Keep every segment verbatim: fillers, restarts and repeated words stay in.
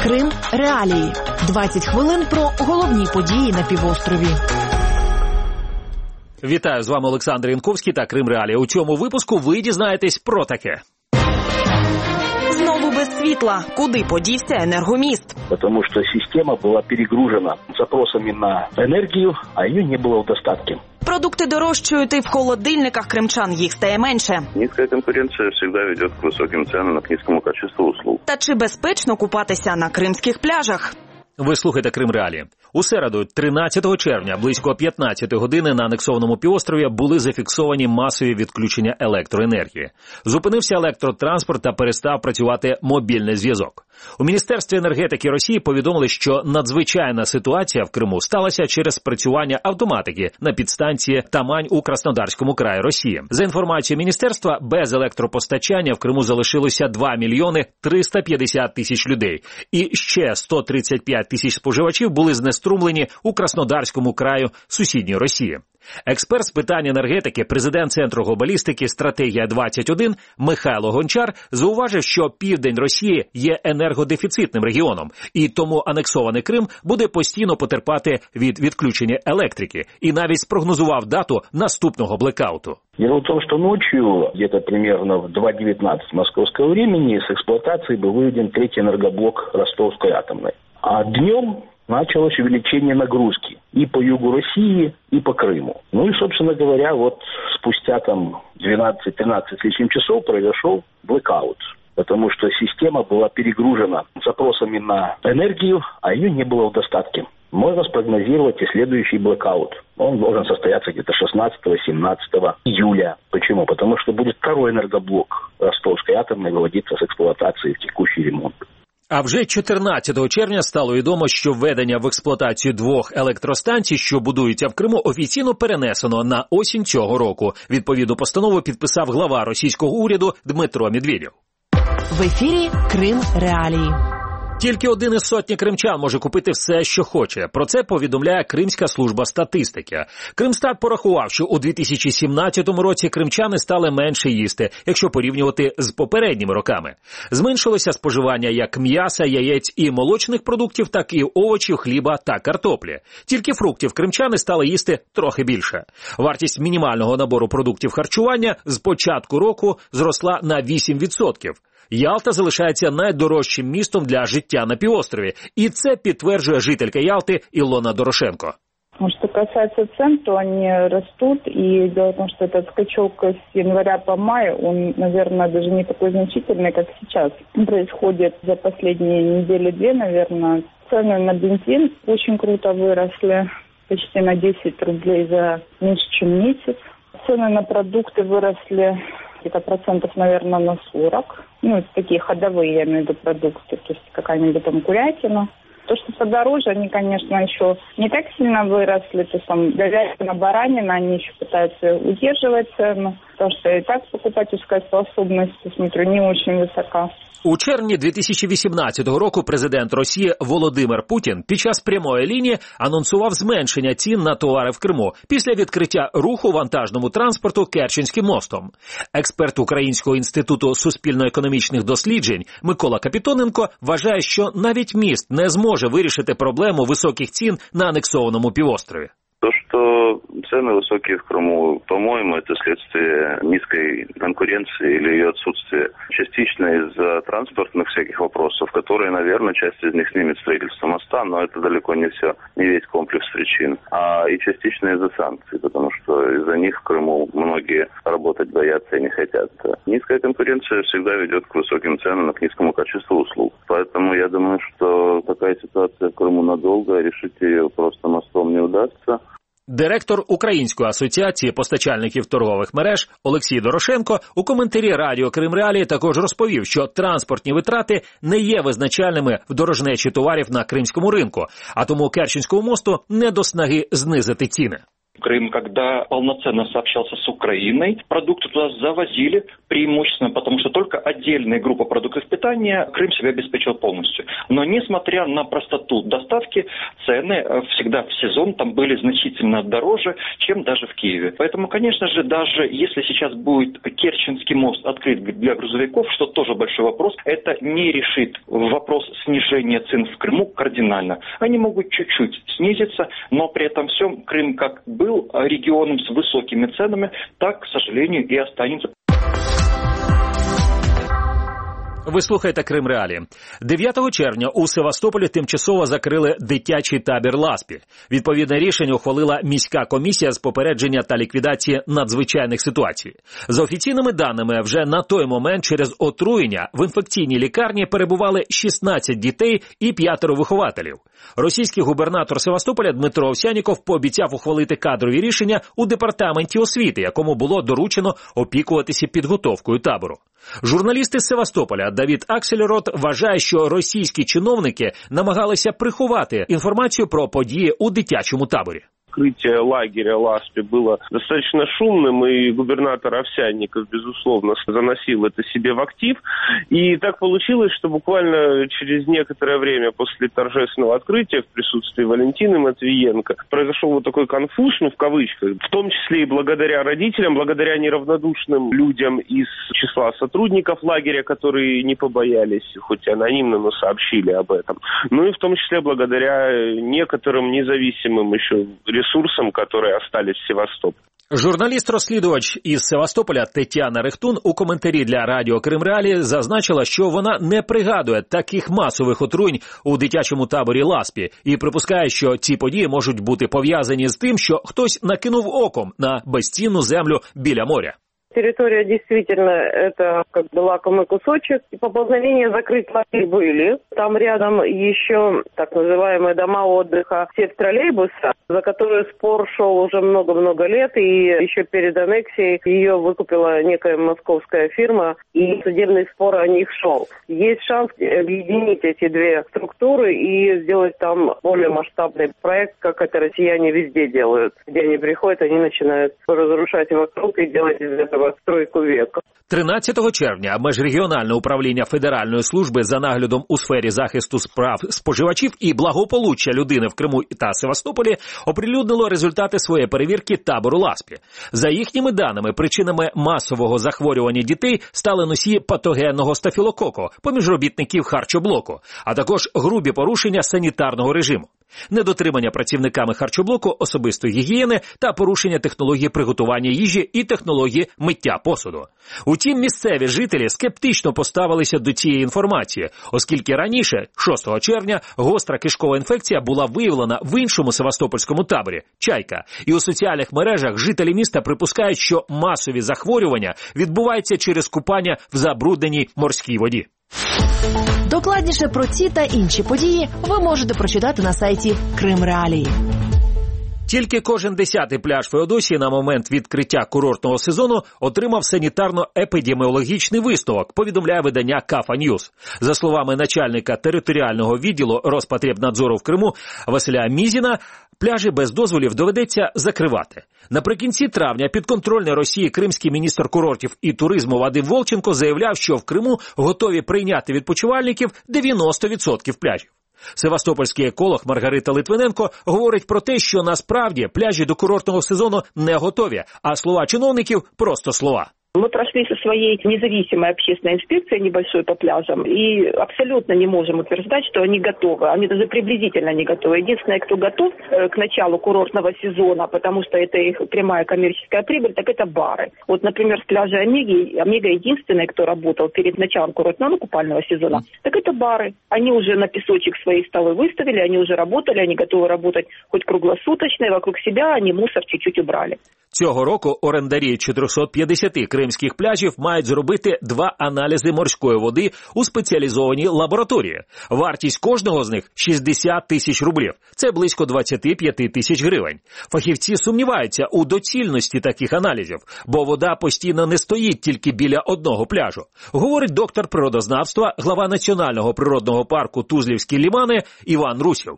Крим реалії. двадцять хвилин про головні події на півострові. Вітаю, з вами Олександр Янковський та Крим реалії. У цьому випуску ви дізнаєтесь про таке. Знову без світла. Куди подівся енергоміст? Потому что система была перегружена запросами на энергию, а ее не было в достатке. Продукти дорожчають і в холодильниках кримчан їх стає менше. Низкая конкуренция всегда ведет к высоким ценам, к низкому качеству услуг. Та чи безпечно купатися на кримських пляжах? Ви слухаєте Крим реалії. У середу, тринадцятого червня, близько п'ятнадцятої години на анексованому півострові були зафіксовані масові відключення електроенергії. Зупинився електротранспорт та перестав працювати мобільний зв'язок. У Міністерстві енергетики Росії повідомили, що надзвичайна ситуація в Криму сталася через спрацювання автоматики на підстанції Тамань у Краснодарському краї Росії. За інформацією міністерства, без електропостачання в Криму залишилося два мільйони триста п'ятдесят тисяч людей. І ще сто тридцять п'ять тисяч споживачів були знеструмлені у Краснодарському краю сусідньої Росії. Експерт з питань енергетики, президент Центру глобалістики «Стратегія двадцять один» Михайло Гончар зауважив, що південь Росії є енергодефіцитним регіоном, і тому анексований Крим буде постійно потерпати від відключення електрики, і навіть спрогнозував дату наступного блекауту. Дело в том, что ночью, где-то примерно в два девятнадцать московского времени, с эксплуатации был выведен третий энергоблок Ростовской атомной. А днем началось увеличение нагрузки и по югу России, и по Крыму. Ну и, собственно говоря, вот спустя там двенадцать-тринадцать с лишним часов произошел блэкаут, потому что система была перегружена запросами на энергию, а ее не было в достатке. Можно спрогнозировать и следующий блэкаут. Он должен состояться где-то шестнадцатого-семнадцатого июля. Почему? Потому что будет второй энергоблок Ростовской атомной выводиться с эксплуатации в текущий ремонт. А вже чотирнадцятого червня стало відомо, що введення в експлуатацію двох електростанцій, що будуються в Криму, офіційно перенесено на осінь цього року. Відповідну постанову підписав глава російського уряду Дмитро Медведєв. В ефірі Крим реалії. Тільки один із сотні кримчан може купити все, що хоче. Про це повідомляє Кримська служба статистики. Кримстат порахував, що у дві тисячі сімнадцятому році кримчани стали менше їсти, якщо порівнювати з попередніми роками. Зменшилося споживання як м'яса, яєць і молочних продуктів, так і овочів, хліба та картоплі. Тільки фруктів кримчани стали їсти трохи більше. Вартість мінімального набору продуктів харчування з початку року зросла на вісім відсотків. Ялта залишається найдорожчим містом для життя на півострові. І це підтверджує жителька Ялти Ілона Дорошенко. Что касается цен, то они растут. И дело в том, что этот скачок с января по май, он, наверное, даже не такой значительный, как сейчас. Происходит за последние недели-две, наверное. Цены на бензин очень круто выросли. Почти на десять рублей за меньше, чем месяц. Цены на продукты выросли где-то процентов, наверное, на сорок. Ну, это такие ходовые, я имею в виду, продукты, то есть какая-нибудь там курятина. То, что подороже, они, конечно, еще не так сильно выросли. То есть там говядина, баранина, они еще пытаются удерживать цену. Потому что и так покупательская способность, смотрю, не очень высока. У червні дві тисячі вісімнадцятого року президент Росії Володимир Путін під час прямої лінії анонсував зменшення цін на товари в Криму після відкриття руху вантажному транспорту Керченським мостом. Експерт Українського інституту суспільно-економічних досліджень Микола Капітоненко вважає, що навіть міст не зможе вирішити проблему високих цін на анексованому півострові. То, что цены высокие в Крыму, по-моему, это следствие низкой конкуренции или ее отсутствия. Частично из-за транспортных всяких вопросов, которые, наверное, часть из них снимет строительство моста, но это далеко не все, не весь комплекс причин. А и частично из-за санкций, потому что из-за них в Крыму многие работать боятся и не хотят. Низкая конкуренция всегда ведет к высоким ценам, к низкому качеству услуг. Поэтому я думаю, что такая ситуация в Крыму надолго, решить ее просто мостом не удастся. Директор Української асоціації постачальників торгових мереж Олексій Дорошенко у коментарі радіо Крим реалії також розповів, що транспортні витрати не є визначальними в дорожнечі товарів на кримському ринку, а тому Керченському мосту не до снаги знизити ціни. Крым, когда полноценно сообщался с Украиной, продукты туда завозили преимущественно, потому что только отдельная группа продуктов питания Крым себя обеспечил полностью. Но несмотря на простоту доставки, цены всегда в сезон там были значительно дороже, чем даже в Киеве. Поэтому, конечно же, даже если сейчас будет Керченский мост открыт для грузовиков, что тоже большой вопрос, это не решит вопрос снижения цен в Крыму кардинально. Они могут чуть-чуть снизиться, но при этом всем Крым как был регионом с высокими ценами, так, к сожалению, и останется. Ви слухаєте Крим Реалі. дев'ятого червня у Севастополі тимчасово закрили дитячий табір Ласпі. Відповідне рішення ухвалила міська комісія з попередження та ліквідації надзвичайних ситуацій. За офіційними даними, вже на той момент через отруєння в інфекційній лікарні перебували шістнадцять дітей і п'ятеро вихователів. Російський губернатор Севастополя Дмитро Овсянніков пообіцяв ухвалити кадрові рішення у департаменті освіти, якому було доручено опікуватися підготовкою табору. Журналіст із Севастополя Давід Аксельрод вважає, що російські чиновники намагалися приховати інформацію про події у дитячому таборі. Открытие лагеря Ласпи было достаточно шумным, и губернатор Овсянников, безусловно, заносил это себе в актив. И так получилось, что буквально через некоторое время после торжественного открытия в присутствии Валентины Матвиенко произошел вот такой конфуз, ну, в кавычках, в том числе и благодаря родителям, благодаря неравнодушным людям из числа сотрудников лагеря, которые не побоялись, хоть и анонимно, но сообщили об этом. Ну и в том числе благодаря некоторым независимым еще ресурсам, которые остались в Севастополе. Журналіст-розслідувач із Севастополя Тетяна Рехтун у коментарі для радіо Крим Реалі зазначила, що вона не пригадує таких масових отруєнь у дитячому таборі Ласпі і припускає, що ці події можуть бути пов'язані з тим, що хтось накинув оком на безцінну землю біля моря. Территория действительно это как бы лакомый кусочек. Поползновения закрыть лагерь были. Там рядом еще так называемые дома отдыха сеть троллейбуса, за которую спор шел уже много-много лет. И еще перед аннексией ее выкупила некая московская фирма. И судебный спор о них шел. Есть шанс объединить эти две структуры и сделать там более масштабный проект, как это россияне везде делают. Где они приходят, они начинают разрушать вокруг и делать из этого стройку века. тринадцятого червня Межрегіональне управління Федеральної служби за наглядом у сфері захисту справ споживачів і благополуччя людини в Криму та Севастополі оприлюднило результати своєї перевірки табору Ласпі. За їхніми даними, причинами масового захворювання дітей стали носії патогенного стафілококу поміж робітників харчоблоку, а також грубі порушення санітарного режиму. Недотримання працівниками харчоблоку особистої гігієни та порушення технології приготування їжі і технології миття посуду. Утім, місцеві жителі скептично поставилися до цієї інформації, оскільки раніше, шостого червня, гостра кишкова інфекція була виявлена в іншому севастопольському таборі – Чайка. І у соціальних мережах жителі міста припускають, що масові захворювання відбуваються через купання в забрудненій морській воді. Докладніше про ці та інші події ви можете прочитати на сайті Крим Реалії. Тільки кожен десятий пляж Феодосії на момент відкриття курортного сезону отримав санітарно-епідеміологічний висновок, повідомляє видання Кафа Ньюс. За словами начальника територіального відділу Роспотребнадзору в Криму Василя Мізіна, пляжі без дозволів доведеться закривати. Наприкінці травня підконтрольний Росії кримський міністр курортів і туризму Вадим Волченко заявляв, що в Криму готові прийняти відпочивальників дев'яносто відсотків пляжів. Севастопольський еколог Маргарита Литвиненко говорить про те, що насправді пляжі до курортного сезону не готові, а слова чиновників – просто слова. Мы прошли со своей независимой общественной инспекцией небольшой по пляжам и абсолютно не можем утверждать, что они готовы. Они даже приблизительно не готовы. Единственное, кто готов к началу курортного сезона, потому что это их прямая коммерческая прибыль, так это бары. Вот, например, с пляжа Омеги, Омега единственный, кто работал перед началом курортного купального сезона, так это бары. Они уже на песочек свои столы выставили, они уже работали, они готовы работать хоть круглосуточно, и вокруг себя они мусор чуть-чуть убрали. Цього року орендарі чотириста п'ятдесят кримських пляжів мають зробити два аналізи морської води у спеціалізованій лабораторії. Вартість кожного з них – шістдесят тисяч рублів. Це близько двадцять п'ять тисяч гривень. Фахівці сумніваються у доцільності таких аналізів, бо вода постійно не стоїть тільки біля одного пляжу. Говорить доктор природознавства, глава Національного природного парку Тузлівські лімани Іван Русєв.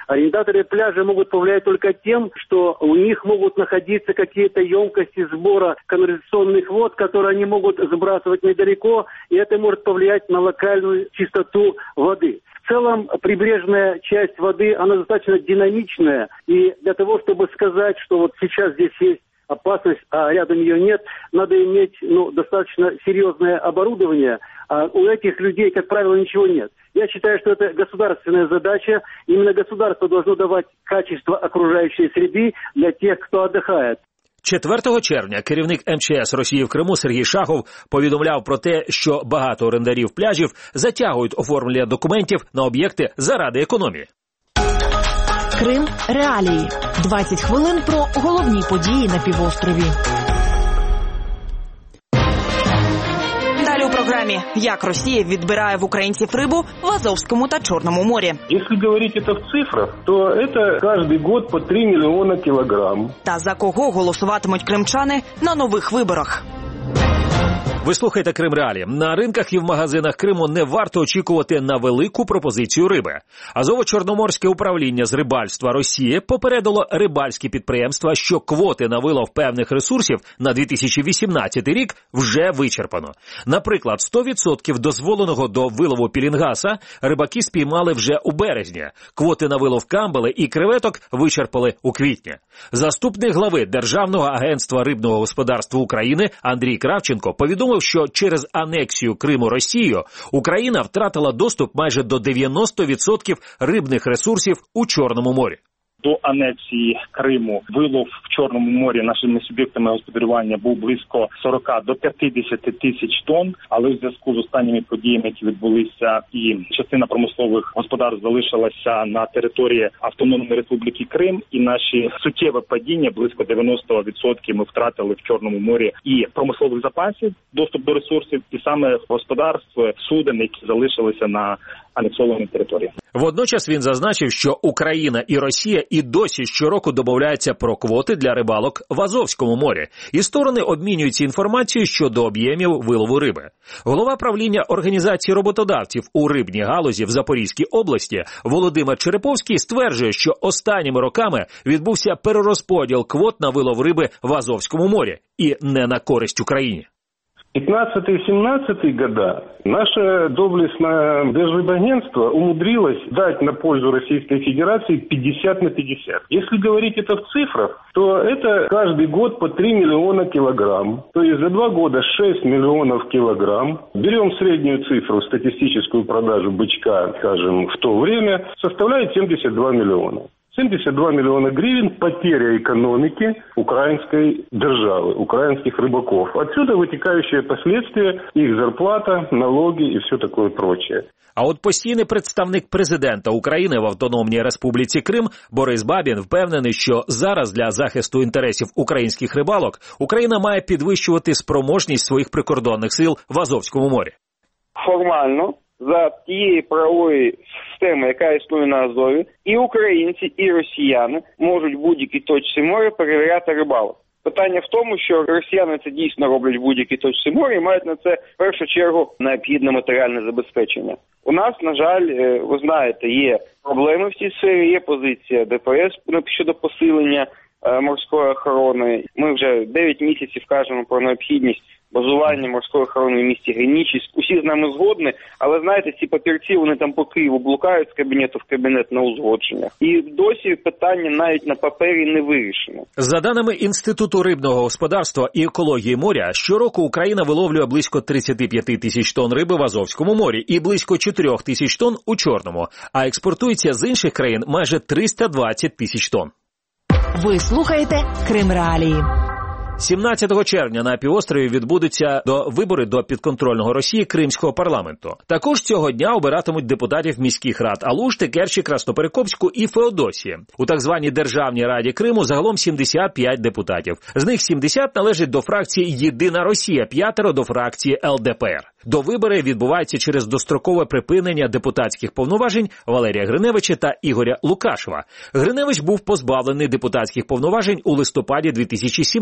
Арендаторы пляжа могут повлиять только тем, что у них могут находиться какие-то емкости сбора канализационных вод, которые они могут сбрасывать недалеко, и это может повлиять на локальную чистоту воды. В целом, прибрежная часть воды, она достаточно динамичная, и для того, чтобы сказать, что вот сейчас здесь есть опасность, а рядом ее нет, надо иметь ну, достаточно серьезное оборудование, а у этих людей, как правило, ничего нет. Я считаю, что это государственная задача. Именно государство должно давать качество окружающей среды для тех, кто отдыхает. четвертого червня керівник ем че ес Росії в Криму Сергій Шахов повідомляв про те, що багато орендарів пляжів затягують оформлення документів на об'єкти заради економії. Крим реалії. двадцять хвилин про головні події на півострові. Далі у програмі «Як Росія відбирає в українців рибу в Азовському та Чорному морі». Если говорить это в цифрах, то это каждый год по три миллиона килограмм. Та за кого голосуватимуть кримчани на нових виборах. Ви слухаєте Крим Реалі. На ринках і в магазинах Криму не варто очікувати на велику пропозицію риби. Азово-Чорноморське управління з рибальства Росії попередило рибальські підприємства, що квоти на вилов певних ресурсів на дві тисячі вісімнадцятий рік вже вичерпано. Наприклад, сто відсотків дозволеного до вилову пілінгаса рибаки спіймали вже у березні. Квоти на вилов камбали і креветок вичерпали у квітні. Заступник глави Державного агентства рибного господарства України Андрій Кравченко повідомив, що через анексію Криму Росією Україна втратила доступ майже до дев'яносто відсотків рибних ресурсів у Чорному морі. До анексії Криму вилов в Чорному морі нашими суб'єктами господарювання був близько сорок до п'ятдесят тисяч тонн, але в зв'язку з останніми подіями, які відбулися, і частина промислових господарств залишилася на території Автономної Республіки Крим, і наші суттєве падіння, близько дев'яносто відсотків ми втратили в Чорному морі і промислових запасів, доступ до ресурсів, і саме господарств, суден, які залишилися на анексованій території. Водночас він зазначив, що Україна і Росія і досі щороку домовляються про квоти для рибалок в Азовському морі, і сторони обмінюються інформацією щодо об'ємів вилову риби. Голова правління Організації роботодавців у рибній галузі в Запорізькій області Володимир Череповський стверджує, що останніми роками відбувся перерозподіл квот на вилов риби в Азовському морі і не на користь Україні. пятнадцатый-семнадцатый года наше доблестное Держрибагентство умудрилось дать на пользу Российской Федерации пятьдесят на пятьдесят. Если говорить это в цифрах, то это каждый год по три миллиона килограмм. То есть за два года шесть миллионов килограмм. Берем среднюю цифру, статистическую продажу бычка, скажем, в то время, составляет семьдесят два миллиона. семьдесят два миллиона гривен потеря экономики украинской державы, украинских рыбаков. Отсюда вытекающие последствия, их зарплата, налоги и все такое прочее. А от постійний представник президента України в Автономній Республіці Крим Борис Бабін впевнений, що зараз для захисту інтересів українських рибалок Україна має підвищувати спроможність своїх прикордонних сил в Азовському морі. Формально, за тієї правової системи, яка існує на Азові, і українці, і росіяни можуть в будь-якій точці моря перевіряти рибалок. Питання в тому, що росіяни це дійсно роблять в будь-якій точці моря і мають на це в першу чергу необхідне матеріальне забезпечення. У нас, на жаль, ви знаєте, є проблеми в цій сфері, є позиція Де Пе Ес щодо посилення морської охорони. Ми вже дев'ять місяців кажемо про необхідність базування морської охорони в місті Генічіс. Усі з нами згодні, але, знаєте, ці папірці, вони там по Києву блукають з кабінету в кабінет на узгодження. І досі питання навіть на папері не вирішено. За даними Інституту рибного господарства і екології моря, щороку Україна виловлює близько тридцять п'ять тисяч тонн риби в Азовському морі і близько чотири тисяч тонн у Чорному, а експортується з інших країн майже триста двадцять тисяч тонн. Ви слухаєте Крим Реалії. сімнадцятого червня на півострові відбудуться до вибори до підконтрольного Росії Кримського парламенту. Також цього дня обиратимуть депутатів міських рад Алушти, Керчі, Красноперекопську і Феодосії. У так званій Державній раді Криму загалом сімдесят п'ять депутатів. З них сімдесят належать до фракції «Єдина Росія», п'ятеро до фракції Ел Де Пе Ер. До вибори відбуваються через дострокове припинення депутатських повноважень Валерія Гриневича та Ігоря Лукашева. Гриневич був позбавлений депутатських повноважень у листопаді дві тисячі сімнадцятого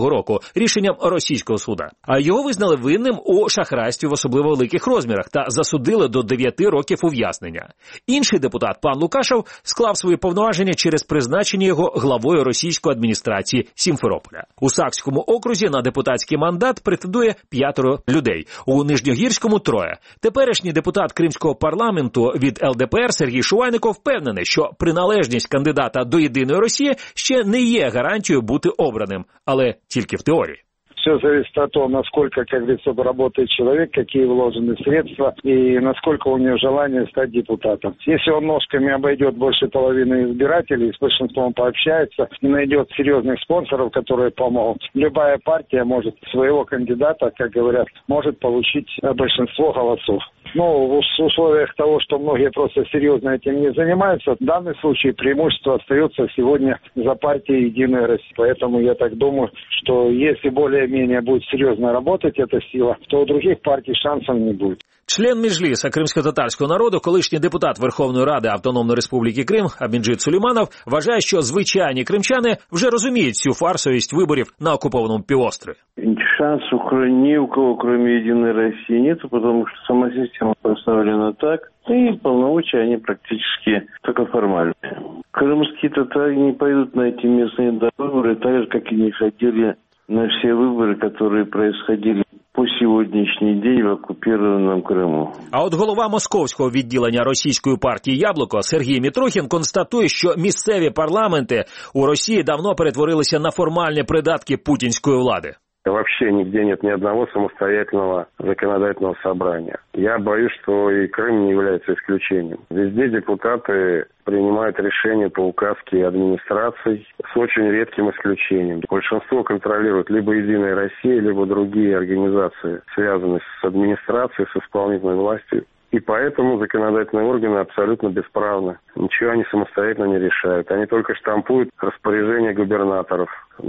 двадцятого року рішенням російського суда. А його визнали винним у шахрайстві в особливо великих розмірах та засудили до дев'яти років ув'язнення. Інший депутат, пан Лукашев, склав свої повноваження через призначення його главою російської адміністрації Сімферополя. У Сакському окрузі на депутатський мандат претендує п'ятеро людей, у Нижньогірському – троє. Теперішній депутат Кримського парламенту від ел де пе ер Сергій Шувайников впевнений, що приналежність кандидата до «Єдиної Росії» ще не є гарантією бути обраним, але тільки в теорії. Все зависит от того, насколько, как говорится, работает человек, какие вложены средства и насколько у него желание стать депутатом. Если он ножками обойдет больше половины избирателей, с большинством пообщается и найдет серьезных спонсоров, которые помогут, любая партия может своего кандидата, как говорят, может получить большинство голосов. Но в условиях того, что многие просто серьезно этим не занимаются, в данном случае преимущество остается сегодня за партией «Единая Россия». Поэтому я так думаю, что если более-менее будет серьезно работать эта сила, то у других партий шансов не будет. Член Меджліса кримськотатарського народу, колишній депутат Верховної Ради Автономної Республіки Крим Абінджит Сулейманов вважає, що звичайні кримчани вже розуміють цю фарсовість виборів на окупованому півострові. Шансов ни у кого, кроме «Единой России», нету, потому что сама система поставлена так, и полномочия они практически только формальные. Крымские татары не пойдут на эти местные выборы, так же, как и не ходили на все выборы, которые происходили по сьогоднішній день в окупованому Криму. А от голова московського відділення російської партії «Яблуко» Сергій Мітрохін констатує, що місцеві парламенти у Росії давно перетворилися на формальні придатки путінської влади. Вообще нигде нет ни одного самостоятельного законодательного собрания. Я боюсь, что и Крым не является исключением. Везде депутаты принимают решения по указке администраций с очень редким исключением. Большинство контролирует либо «Единая Россия», либо другие организации, связанные с администрацией, с исполнительной властью. И поэтому законодательные органы абсолютно бесправны. Ничего они самостоятельно не решают. Они только штампуют распоряжения губернаторов.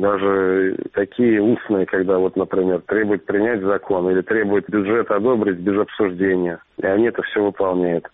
Даже такие устные, когда, вот, например, требуют принять закон или требуют бюджет одобрить без обсуждения. И они это все выполняют.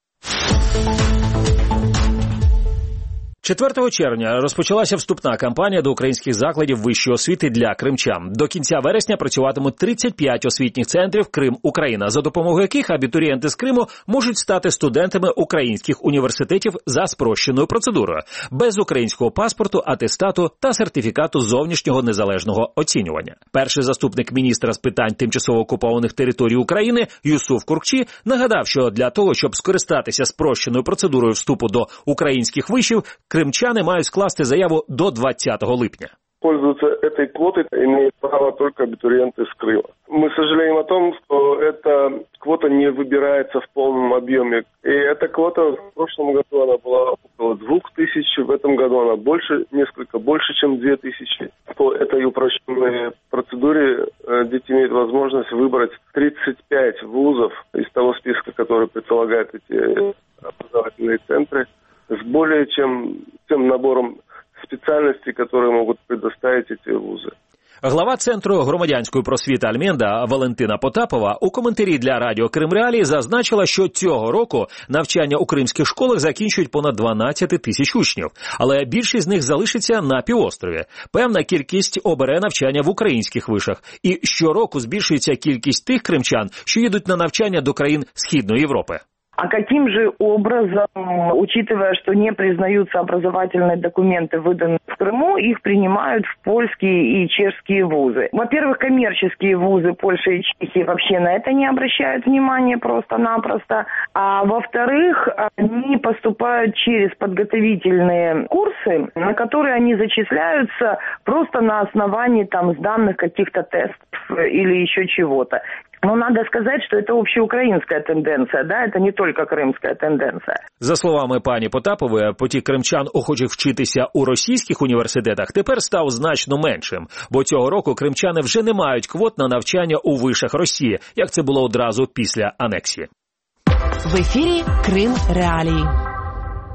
четвертого червня розпочалася вступна кампанія до українських закладів вищої освіти для кримчан. До кінця вересня працюватимуть тридцять п'ять освітніх центрів «Крим-Україна», за допомогою яких абітурієнти з Криму можуть стати студентами українських університетів за спрощеною процедурою, без українського паспорту, атестату та сертифікату зовнішнього незалежного оцінювання. Перший заступник міністра з питань тимчасово окупованих територій України Юсуф Куркчі нагадав, що для того, щоб скористатися спрощеною процедурою вступу до українських вишів, кримчани мають скласти заяву до двадцятого липня. Пользоваться этой квотой имеют право только абитуриенты с Крыма. Мы сожалеем о том, что эта квота не выбирается в полном объеме. И эта квота в прошлом году она была около двух тысяч, в этом году она больше, несколько больше, чем две тысячи. По этой упрощенной процедуре дети имеют возможность выбрать тридцать пять вузов из того списка, который предполагает эти образовательные центры, с более чем тем набором спеціальностей, які можуть предоставити ці вузи. Глава Центру громадянської просвіти Альменда Валентина Потапова у коментарі для радіо Крим-Реалії зазначила, що цього року навчання у кримських школах закінчують понад дванадцять тисяч учнів, але більшість з них залишиться на півострові. Певна кількість обере навчання в українських вишах. І щороку збільшується кількість тих кримчан, що їдуть на навчання до країн Східної Європи. А каким же образом, учитывая, что не признаются образовательные документы, выданные в Крыму, их принимают в польские и чешские вузы? Во-первых, коммерческие вузы Польши и Чехии вообще на это не обращают внимания просто-напросто. А во-вторых, они поступают через подготовительные курсы, на которые они зачисляются просто на основании там данных каких-то тестов или еще чего-то. Но надо сказать, что это общеукраинская тенденция, да, это не только крымская тенденция. За словами пані Потапової, потік кримчан, охочих вчитися у російських університетах, тепер став значно меншим, бо цього року кримчани вже не мають квот на навчання у вишах Росії, як це було одразу після анексії. В ефірі Крим Реалії.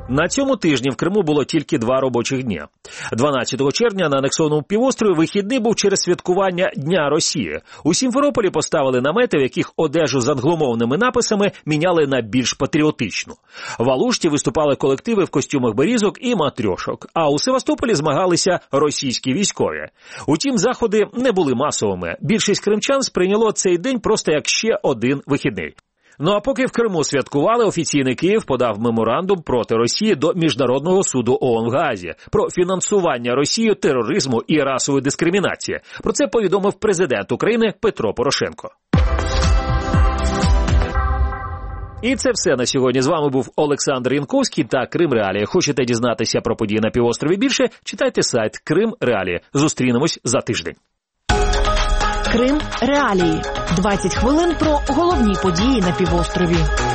На цьому тижні в Криму було тільки два робочих дні. дванадцятого червня на анексованому півострові вихідний був через святкування Дня Росії. У Сімферополі поставили намети, в яких одежу з англомовними написами міняли на більш патріотичну. В Алушті виступали колективи в костюмах берізок і матрьошок, а у Севастополі змагалися російські військові. Утім, заходи не були масовими. Більшість кримчан сприйняло цей день просто як ще один вихідний. Ну а поки в Криму святкували, офіційний Київ подав меморандум проти Росії до Міжнародного суду ООН в Гаазі про фінансування Росією тероризму і расової дискримінації. Про це повідомив президент України Петро Порошенко. І це все на сьогодні. З вами був Олександр Янковський та Крим Реалії. Хочете дізнатися про події на півострові більше? Читайте сайт Крим Реалії. Зустрінемось за тиждень. Крим Реалії. двадцять хвилин про головні події на півострові.